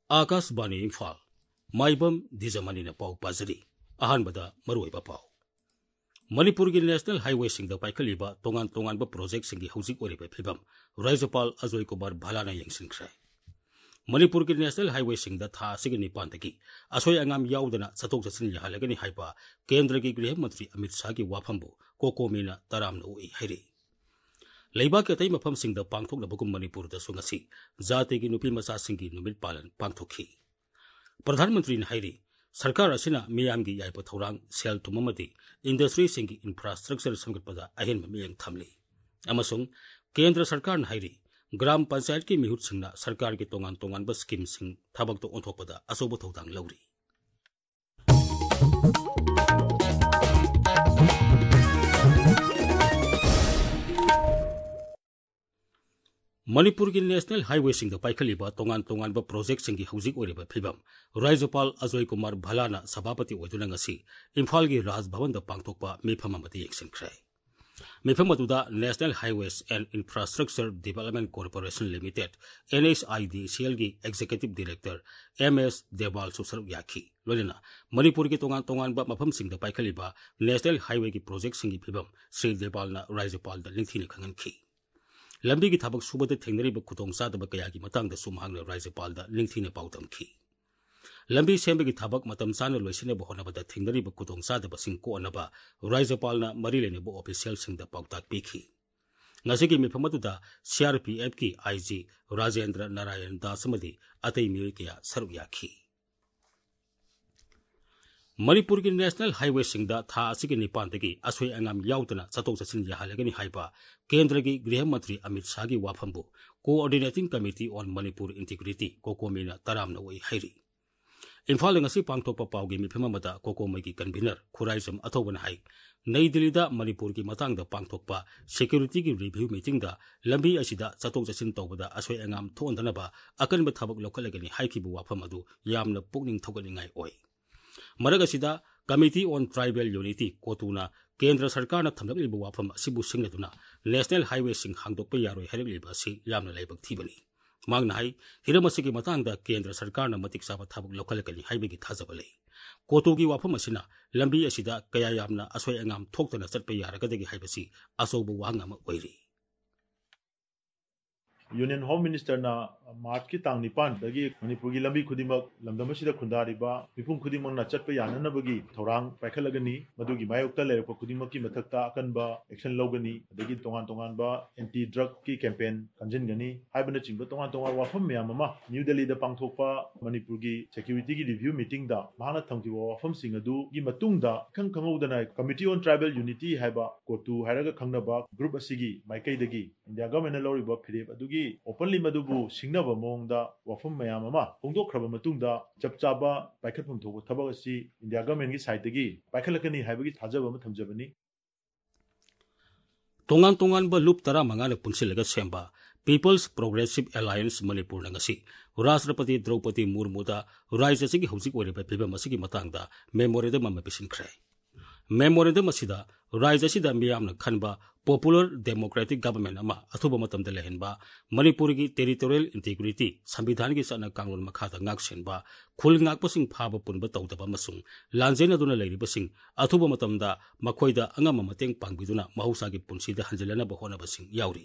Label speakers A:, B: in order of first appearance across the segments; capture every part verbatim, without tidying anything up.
A: आकाशवाणी इम्फाल माइबम दिजमनी पाउ पाजरी अहानबदा मरुइबा पाउ मणिपुर की नेशनल हाईवे सिंह पाइखलीब तोंगान तोंगान प्रोजेक्ट सिंह हौजिक ओरिबा फिबम राज्यपाल अजय कुमार भालाना यंगसिनख्रे मणिपुर की नेशनल हाईवे सिंह था सिगी निपानदगी असोय अंगाम याउदना चथोक चसिन याहलगनी हाइबा केंद्र की गृह मंत्री अमित शाह की वाफमबु कोकोमीना तरामना उई हैरी लेबा के तई मफम सिंह पांगथोकनबगुम मणिपुर दसु ngasi जाति की नुपी मचा सिंह की नुमित पालन पांगथोखी प्रधानमंत्री ने हैरी सरकार असिना मियाम की याइप थौरांग सेल तुममति इंडस्ट्री सिंह की इंफ्रास्ट्रक्चर संगतपदा अहेन मियंग थमली अमसुंग केंद्र सरकार ने हैरी ग्राम पंचायत की मिहुत सिंगना सरकार की तोंगान तोंगान ब स्कीम सिंह थबक तो ओंथोकपदा असोब थौदांग लौरी मणिपुर की नेशनल हाईवे सिंह पाइखलीब तोंगान तोंगान प्रोजेक्ट सिंह की हौजिक ओरिबा फिबम राज्यपाल अजय कुमार भालाना सभापति ओइदुना ngasi इम्फाल की राजभवन द पांगथोकपा मिफम अमति यंगसिनख्रे मिफम अदुदा national highways and infrastructure development corporation limited N H I D C L की executive director M S Dewal सुसर याखी लोलेना मणिपुर की तोंगान तोंगान मफम सिंह पाइखलीब नेशनल हाईवे की प्रोजेक्ट सिंह की फिबम श्री देवाल राज्यपाल द लिंथीने खंगनखी लंबी की थबक सुबद थेंगनरीब खुदोंग चादब कया की मतंग सुमहांग राज्यपाल द लिंथीने पाउदमखी लंबी सेंब की थबक मतम चान लोइसिनब होनबद थेंगनरीब खुदोंग चादब सिंह कोअनब राज्यपाल न मरी लेनेब ऑफिशियल सिंह द पाउताक पीखी ngasi की मिफम अदुदा सी आर पी एफ की आई जी राजेंद्र नारायण दास अमदी अतई मियोय कया सरुक याखी मणिपुर की नेशनल हाईवे सिंह था असि निपानदगी असोय अंगाम याउदना चथोक चसिन याहलगनी हाइबा केंद्र की गृह मंत्री अमित शाह की वाफमबु coordinating committee on Manipur integrity कोकोमीना तरामना ओई हैरी इम्फाल ngasi पांगथोकपा पाउगी मिफम अमदा कोकोमै की कन्वीनर खुराइजम अथौबना हाई नई दिल्ली दा मणिपुर की मतंग पांगथोकपा सिक्योरिटी की रिव्यू मीटिंग दा लंबी असिदा चथोक चसिन तौबदा असोय अंगाम थोंदनबा अकनब थबक लोखलगनी हाइखिबु वाफम अदु यामना पुकनिंग थोगनिंगाई ओई मरग असिदा कमिटी ऑन ट्राइबल यूनिटी कोतुना केंद्र सरकार न थमलगलिब वाफम असिबु सिंगदुना नेशनल हाईवे सिंह हांगदोकपा यारोय हैरगलिब असि यामना लाइबक थीबनी मांगना हाई हिरम असिगी मतंगदा केंद्र सरकार न मतिक साबा थबक लोखलकनी हाइबेगी थाजब लई कोतुगी वाफम असिना लंबी असिदा कया यामना असोय अंगाम थोक्तना चटपे यारगदगी हाइबसी असोबु वांगम ओइरी
B: यूनियन होम मिनिस्टर ना मार्च की तांग निपान दगी मणिपुर की लंबी खुदिमक लमदमसिदा खुंदारिबा मिपुम खुदिमक ना चटपे याननबगी थौरांग पाइखलगनी मदुगी मायोक्ता लेरप खुदिमक की मथक्ता अकनबा एक्शन लौगनी दगी तोंगान तोंगान बा एंटी ड्रग की कैंपेन कंजनगनी हाइबन चिंग तोंगान तोंगान वाफम म्याम अमा न्यू दिल्ली दा पांगथोकपा मणिपुर की सिक्योरिटी की रिव्यू मीटिंग दा माना थमकिबा वाफम सिंग अदु की मतुंग दा खंग खंगौदना कमिटी ऑन ट्राइबल यूनिटी हाइबा कोटू हाइरगा खंगनबा ग्रुप असिगी माइकैदगी इंडिया गवर्नमेंट लौरिबा फिरेब अदुगी ओपनली मदुबु सिंगनब मोंगदा वाफम मयाम अमा फोंदोखरबा मतुंगदा चपचाबा पाइखतफम थोबो थबक असि इंडिया गवर्नमेंट की साइडगी पाइखलकनी हाइबगी थाजब अमा थमजबनी
A: तोंगान तोंगान ब लुप तरा मंगान पुनसिलगा सेंबा पीपल्स प्रोग्रेसिव अलायंस मणिपुर नंगसी राष्ट्रपति द्रौपदी मुर्मुदा राज्य की हौजिक ओरिबा फिबम असिगी मतंगदा मेमोरेंडम अमा पिसिनख्रे मेमोरेंडम असिदा राज्य सिदा मियामना खनबा पॉपुलर डेमोक्रेटिक गवर्नमेंट अमा अथुबा मतमदा लेहनबा मणिपुर की टेरिटोरियल इंटीग्रिटी संविधान की सना कानून मखादा ngaksenba खुल ngakpasing phaba punba tawdaba masung lanjena duna leiribasing athuba matamda makhoida angama mateng pangbiduna mahausa gi punsida hanjelana bahona basing yauri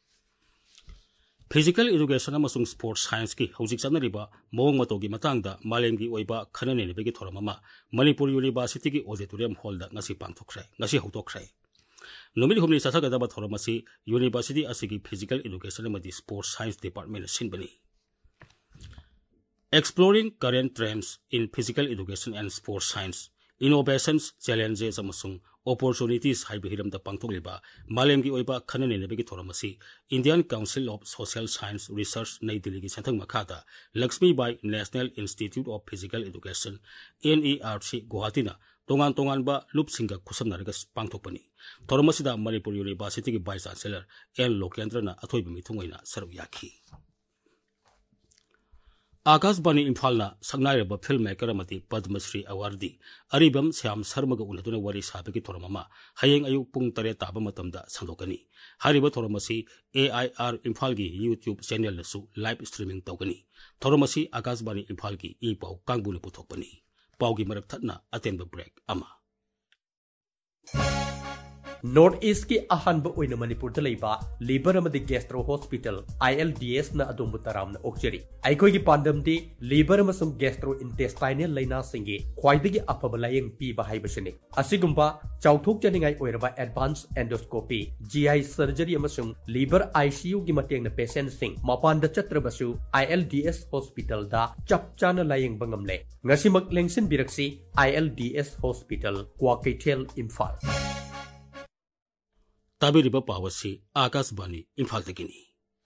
A: physical education अमसुंग स्पोर्ट्स साइंस की हौजिक चनरिबा मौंग मतोगी मतंगदा मालेमगी ओइबा खननेनेबेगी थोरममा मणिपुर यूनिवर्सिटी की ऑडिटोरियम हॉल दा ngasi पांगथोखरे ngasi हौतोखरे नुमित हुमनी साथगदबा थोरमसी यूनिवर्सिटी असिगी फिजिकल एजुकेशन अमदी स्पोर्ट्स साइंस डिपार्टमेंट सिनबनी exploring current trends in physical education and sports science innovations challenges अमसुंग opportunities haiba hiram da pangthokliba malem gi oiba khanane begi thoramasi Indian Council of Social Science Research Nai Delhi gi santhang makhada Lakshmi Bai National Institute of Physical Education N E R C Guwahati na tongan tongan ba lup singa khusamnaraga pangthokpani thoramasida Manipur University gi Vice Chancellor N Lokendra na athoiba mithungoina saruk yakhi Akashvani इम्फालना संगनाइरब film maker अमति Padmashri awardee Aribam Shyam Sharma ग उनदुना वरी साबगी थोरममा हयेंग अयु पुंग तरे ताबा मतमदा संदोकनी हारिब थोरमसी ए आई आर इम्फाल की यूट्यूब चैनल नसु लाइव स्ट्रीमिंग तौगनी थोरमसी आकाशवाणी इम्फाल की ई पाउ कांगबुने पुथोकपनी पाउगी मरक थतना अतेंब ब्रेक अमा
C: नॉर्थ ईस्ट की अहंब ओइन मणिपुर लेबा लिवर अमदी gastro hospital I L D S न अदोंब तराम ओक्चरी अखोई की पांडमदी लिवर अमसुंग गैस्ट्रो इंटेस्टाइनल लाइना सिंगे ख्वाइदगी अफब लायंग पीबा हाइबसने असिगुंबा चाउथोक जनिंगाई ओइरबा advance endoscopy G I surgery अमसुंग लिवर आईसीयू की मतेंग न पेशेंट सिंग मपान द चत्रबसु I L D S hospital दा चपचाना लायंग बंगमले ngasimak lengsin biraksi I L D S hospital Kwakeithel Imphal
A: ताबिरिब पावसी आकाशवाणी इम्फाल तकिनी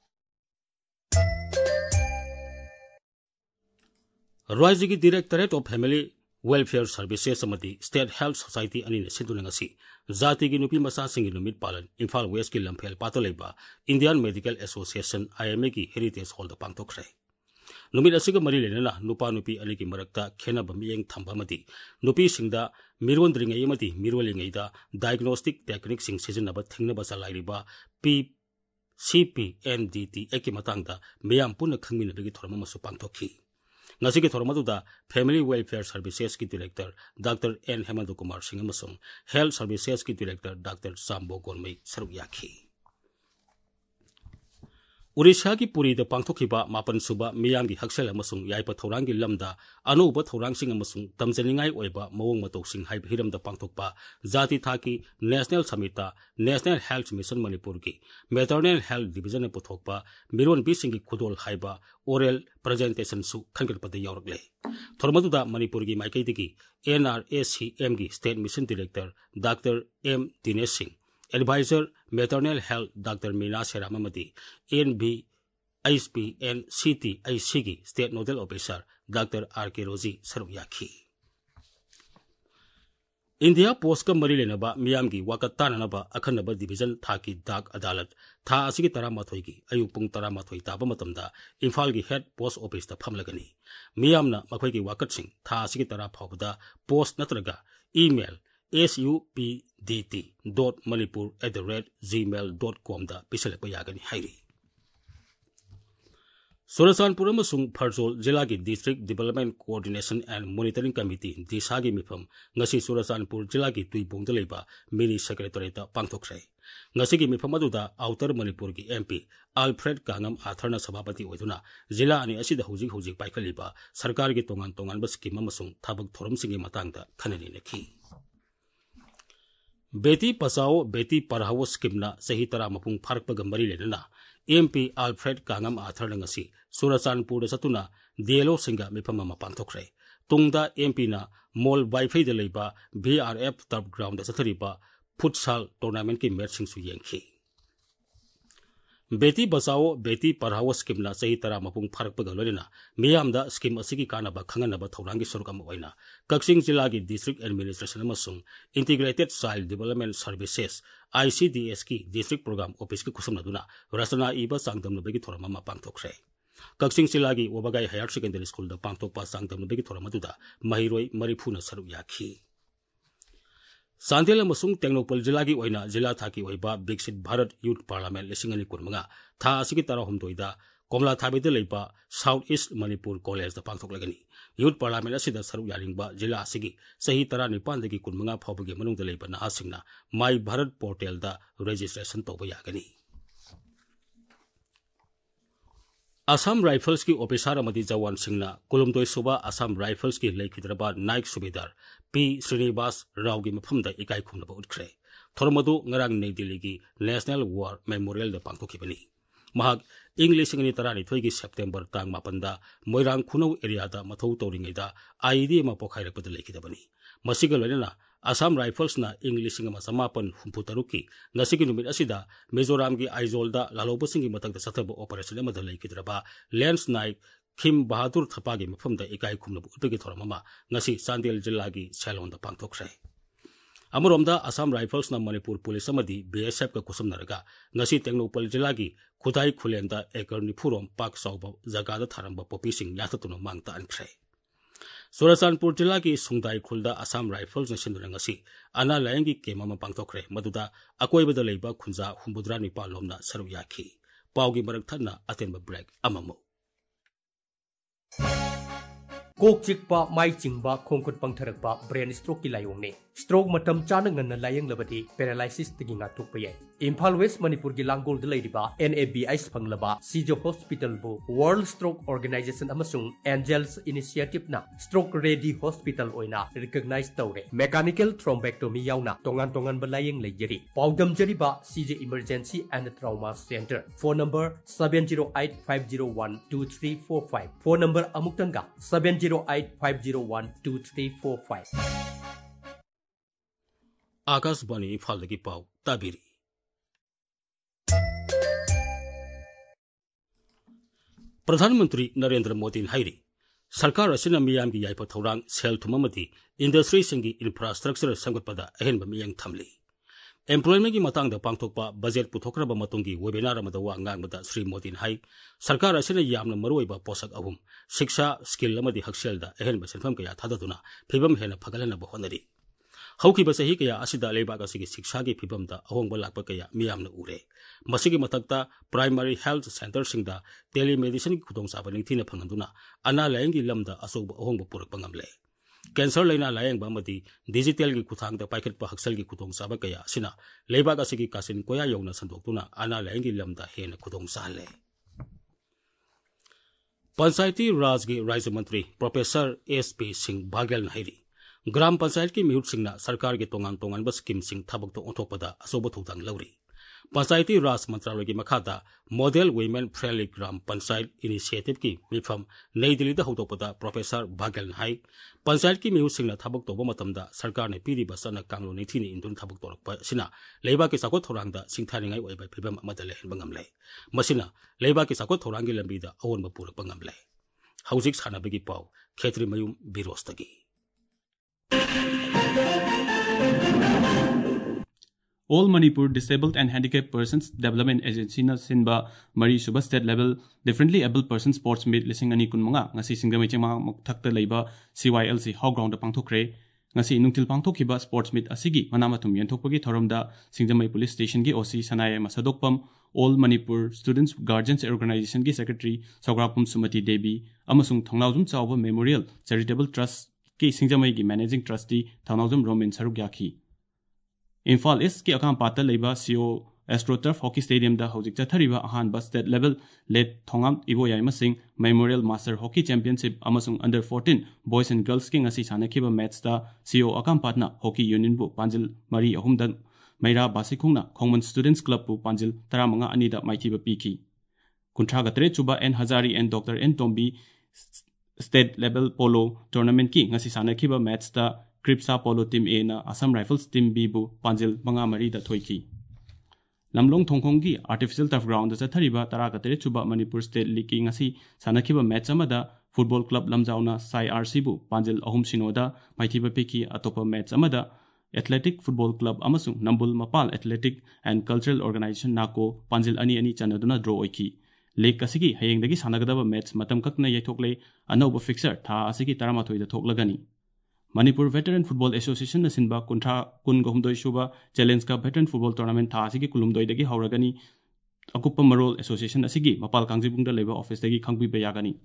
A: राज्य की directorate of family welfare services अमदी स्टेट हेल्थ सोसाइटी अनि सिंधुनंगसी जाति की नुपी मसा सिंगी नुमित पालन इम्फाल वेस्ट की लंफेल पातलेबा Indian medical association I M A की हेरिटेज हॉल द पांगथोखरे नुमित असिग मरी लेना नुपा नुपी अनि की मरक्ता खेनब मियेंग थंबमदी नुपी सिंगदा मिरोंद्रिंगै अमदी मिरोलिंगैदा डायग्नोस्टिक टेक्निक सिंग सिजनब थिंगनब सलाइरिबा P C P N D T A की मतंगदा मियाम पुन खंगमिनबगी थोरम मसु पांगथोखी ngasi ki thormaduda family welfare services की director doctor N Hemanta Kumar Singh अमसुंग हेल्थ सर्विसेज की डायरेक्टर डॉक्टर साम्बो गोनमई सरुक याखी उड़ीसा की पुरी द पांगथोखिबा मापन सुबा मियाम की हक्सेल अमसुंग याइपा थौरांग की लमदा अनौब थौरांग सिंग अमसुंग तमजनिंगाई ओइबा मवोंग मतौ सिंग हाइब हिरम द पांगथोकपा जाति थाकी नेशनल समिता नेशनल हेल्थ मिशन मणिपुर की मैटरनल हेल्थ डिवीजन पुथोकपा मिरोन बी सिंग की खुदोल हाइबा ओरल प्रेजेंटेशन सु खंगरपद यावरगले थोरमदुदा मणिपुर की माइकैदगी N R A C M की state mission director doctor M Dinesh Singh advisor maternal health doctor Meena शेरामदी N B H P N C T I C की state nodal officer doctor R K Rosy सरुक याखी India post का मरी लेनबा मियाम की वाकत ताननबा अखनबा division था की डाक अदालत था असिगी तरामाथोई की अयु पुंग तरामाथोई ताबा मतमदा इम्फाल की हेड पोस्ट ऑफिस दा फमलगनी मियामना मखोई की वाकत सिंह था असिगी तरा फावदा पोस्ट नत्रगा email S U P D T dot Manipur at the rate gmail dot com दा पिसलप यागनी हाइरी सुरसानपुर अमसुंग फरजोल जिला की district development coordination and monitoring committee Disha की मिफम ngasi सुरसानपुर जिला की तुईबोंग लेबा मिनी सेक्रेटरीट पांगथोखरे ngasi की मिफम अदुदा आउटर मणिपुर की एमपी अल्फ्रेड कांगम आथरना सभापति ओइदुना जिला अनि असिदा हुजिक हुजिक पाइखलिबा सरकार की तोंगान तोंगान स्कीम अमसुंग थाबक थोरमसिंगी मतंगदा खननि नखी बेटी बचाओ बेटी पढ़ाओ स्कीम सही तरह मपुंग फारक मरी लेना MP Alfred Kangam Arthur Churachandpur चतुना डीएलओ सिंगा मिफम अमा पांथोखरे तुंगदा एमपी ना मॉल वाइफाई लेबा V R F turf ground चथरीबा फुटसाल टूर्नामेंट की मैच सिंगसु येंखी बेटी बचाओ बेटी पढ़ाओ स्कीम सही तरह मपुंग फारक लोना मियामदा स्कीम असिगी कानबा खंगनबा थौरांगी सरुक अमा ओइना कक्सिंग जिला की डिस्ट्रिक्ट एडमिनिस्ट्रेशन अमसुंग integrated child development services I C D S की डिस्ट्रिक्ट प्रोग्राम ऑफिस की खुसमनदुना रचना इबा सांगदमनबगी थोरम अमा पांगथोखरे कक्सिंग जिला की ओबगाई हायर सेकेंडरी स्कूल दा पांगथोकपा सांगदमनबगी थोरमदुदा महिरोई मरिफुना सरुक याखी सांदेल अमसुंग टेक्नोपल जिला की ओइना जिला थाकी ओइबा विकसित भारत यूथ पार्लियामेंट लिसिंग अनि कुनमंगा था असिगी तरा हमदोइदा कोमला थाबेद लेबा साउथ ईस्ट मणिपुर कॉलेज दा पांगथोकलगनी यूथ पार्लियामेंट असिदा सरुक यारिंगबा जिला असिगी सही तरह निपान दगी कुनमंगा फावबगे मनुंग दा लेबा नहासिंगना माई भारत पोर्टल दा रजिस्ट्रेशन तौबा यागनी असम राइफल्स की ऑफिसर अमदी जवान सिंगना कुलुमदोय सुबा असम राइफल्स की लेखिद्रबा नाइक सुबेदार पी श्रीनिवास राव की मफमदा इकाई खुमनबा उठ्खरे थोरमदु ngarang नई दिल्ली की नेशनल वॉर मेमोरियल दा पांगथोखिबनी महाक इंग लिसिंग अनि तरानिथोई की सेप्टेम्बर तांग मापनदा मोइरांग खुनौ एरियादा मथौ तौरिङैदा आईडी मा पोखाइरकपद लेखिदबनी मसिगा लोइना असम राइफल्स ना इंग लिसिंग मा समापन हुम्फु तरुक की ngasi नुमित असिदा मिजोराम की आइजोलदा लालोबसिंग की मतक सतब ऑपरेशन अमदा लेखिद्रबा लेंस नाइक खिम बहादुर थपा की मफमदा इकाई खुमनबु उतगी थोरममा ngasi चांदेल जिला की सेलोंदा पांगथोखरे अमरोमदा असम राइफल्स ना मणिपुर पुलिस अमदी बीएसएफ का कुसुमनरगा ngasi Tengnoupal जिलागी खुदाई खुलेंदा एकर निफुरोम पाक साउबा जगादा थारंबा पोपीसिंग याततुनो मांगता अनख्रे Churachandpur जिलागी सुंगदाई खुलदा असम राइफल्स ना सिंदुना ngasi अना लायंगी केमा पांगथोखरे मदुदा अकोइबदा लेबा खुंजा हुंबुद्रा निपाल लोमना सरुक याखी पाउगी मरक थन्ना अतेनबा ब्रेक अममो
C: कोक चिकपा माई चिंगबा खोंकुट पंगथरकपा ब्रेन स्ट्रोक की लायोंगने स्ट्रोक मतम चाना ngana layang labadi paralysis tigi nga tukpa yai Imphal West Manipur gi Langgol da leiba N A B I phanglaba Sijo Hospital bu World Stroke Organization amasung Angels Initiative na Stroke Ready Hospital oina recognize tawre mechanical thrombectomy yauna tongan tongan ba layang leijeri paudam jeriba C J Emergency and Trauma Center phone number seven zero eight five zero one two three four five phone number amuktanga seven zero eight five zero one two three four five
A: Akashvani इम्फालदगी पाउ ताबिरी प्रधानमंत्री नरेंद्र मोदी हाइरी सरकार असिना मियामगी याइपा थौरांग सेल थुममदी इंडस्ट्री सिंगी इंफ्रास्ट्रक्चर संगतपदा अहेनबा मियंग थमली एम्प्लॉयमेंट की मतंगदा पांगथोकपा बजेट पुथोखरबा मतुंगी वेबिनार अमदा वा ngangbada श्री मोदी हाई सरकार असिना यामना मरुइबा पोषक अहुम शिक्षा स्किल अमदी हक्सेलदा अहेनबा सेनफम कया थाददुना फिबम हेना फगलनबा होनरी हौकी बसही कया असिदा लेबाग असिगी शिक्षा की फिबमदा अहोंगबा लाकपा कया मियामना उरे मसिगी मतकता प्राइमरी हेल्थ सेंटर सिंगदा टेलीमेडिसिन की खुदोंसाबा निंगथिना फंगंदुना अना लायंगी लमदा असोबा अहोंगबा पुरकपा ngamle कैंसर लेना लायंगबा मदी डिजिटल की खुथांगदा पाइखटपा हक्सल की खुदोंसाबा कया असिना लेबाग असिगी कासिन कोया यौना संदोक्तुना अना लायंगी लमदा हेना खुदोंसाहले पंचायती राज की राज्य मंत्री professor S P Singh Baghel हाइरी ग्राम पंचायत की मिहुत सिंगना सरकार के तोंगान तोंगान बस स्कीम सिंह थबक तो ओंथोकपदा असोब थौदांग लौरी पंचायती राज मंत्रालय की मखादा model women friendly gram panchayat initiative की मिफम नई दिल्ली दा हौदोकपदा प्रोफेसर बागेल हाई पंचायत की मिहुत सिंगना थबक तोबा मतमदा सरकार ने पीरिबा सना कांगलो निथिनि इंदुन थबक तोरकपा सिना लेबा के साको थौरांगदा सिंथानिंगाई ओइबा फिबम अमदा लेहनबा ngamle मसिना लेबा के साको थौरांगी लंबीदा अवोनबा पुरकपा ngamle हौजिक सानाबगी पाउ खेत्री मयुम बिरोस्तगी
D: All Manipur Disabled and Handicapped Persons Development Agency na sinba Mari Suba State Level Differently Able Person Sports Meet lising ani kunmanga ngasi singdamai chema mukthakta leiba C Y L C How Ground pangthokre ngasi nungtil pangthokhiba sports meet asigi manamathum yenthokpagi thoromda singdamai police station gi O C Sanaya Masadokpam All Manipur Students Guardians Organization gi secretary Sograpum Sumati Devi amasung Thongnawjum Chawba Memorial Charitable Trust ki singdamai gi managing trustee Thongnawjum Romin Sarugyakhi Imphal East ki akam pata leiba C O AstroTurf Hockey Stadium da hojik chathariba ahanba state level let thongam ibo yaima sing Memorial Master Hockey Championship amasung under fourteen boys and girls ki ngasi sanakhiba match da C O akam patna Hockey Union bu Panjil Mari ahumda Maira Basikungna Khongman Students Club bu Panjil taramanga ani da maithiba piki kunthra gatre chuba N Hazari and Doctor N Tombi state level polo tournament ki ngasi sanakhiba match da Kripsa Polo Team A na Assam Rifles Team B bu Panjil manga mari da thoiki Lamlong Thongkhong gi artificial turf ground da chathariba tarakatere chuba Manipur State League ki ngasi sanakhiba match amada football club lamjauna Sai R C bu Panjil ahum sinoda maithiba peki atopa match amada Athletic Football Club amasung Nambul Mapal Athletic and Cultural Organization nako Panjil ani ani chanaduna draw oiki League asigi hayengdagi sanagadaba match matam kakna yaithokle anoba fixer tha asigi taramathoi da thoklagani Manipur Veteran Football Association na sinba kuntra kun gomdoi shuba challenge ka veteran football tournament tha asigi kulumdoi dagi hauragani akupa marol association asigi mapal kangjibung da leba office dagi khangbi be yagani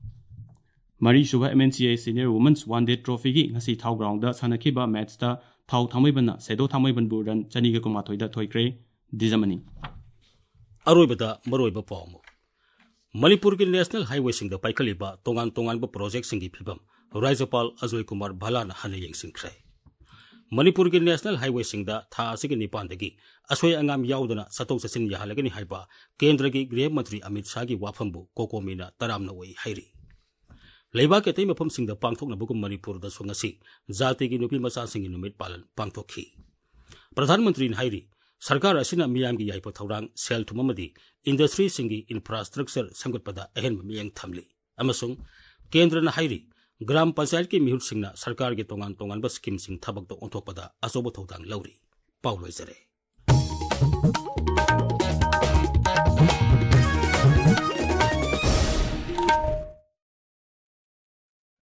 D: Mari shuba M N C A Senior Women's One Day Trophy gi ngasi thau ground da sanakhiba match da thau thamaiban sedo thamaiban bu ran chani ga kumathoi da thoikre dijamani
A: अरोइबदा मरोइबा पाउमु मणिपुर की national highway सिंग द पाइखलिबा तोंगान तोंगान ब project सिंगी फिबम राज्यपाल अजय कुमार भालाना हने यंगसिंख्रे मणिपुर की नेशनल हाईवे सिंग द था असिगी निपानदगी असोय अंगाम याउदना सतोक ससिन याहलगनि हाइबा केंद्र की गृह मंत्री अमित शाह की वाफमबु कोकोमीना तरामना वई हाइरी लेबा के तै मफम सिंग द पांगथोकनबगु मणिपुर द सुंगसी जाति की नुपी मचा सिंगी नुमित पालन पांगथोखी प्रधानमंत्री हाइरी सरकार असिना मियाम की याइपा थौरांग सेल थुममदी इंडस्ट्री सिंगी इंफ्रास्ट्रक्चर संगतपदा अहेन मियंग थमली अमसुंग केंद्र न हाइरी ग्राम पंचायत की मिहुत सिंगना सरकार के तोंगान तोंगान स्कीम सिंग थबक तो ओंथोकपदा अचौब थौदांग लौरी पाउ लोइजरे।